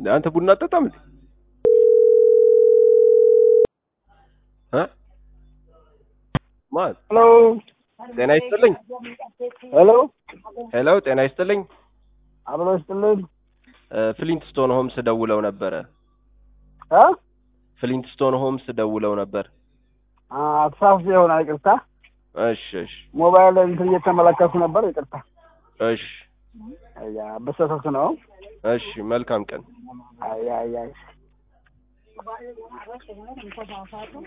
አንተ ቡና አጠጣም እንዴ? ማን? ሄሎ ጤና ይስጥልኝ። ሄሎ ሄሎ ጤና ይስጥልኝ። አብሮ ይስጥልኝ። ፍሊንትስቶን ሆምስ ደውለው ነበር። ፍሊንትስቶን ሆምስ ደውለው ነበር። አትሳፍ ይሆናል። ይቅርታ። እሺ ሞባይል እንትን እየተመለከቱ ነበር። ይቅርታ። እሺ በሰፈቱ ነው። እሺ መልካም ቀን። አይ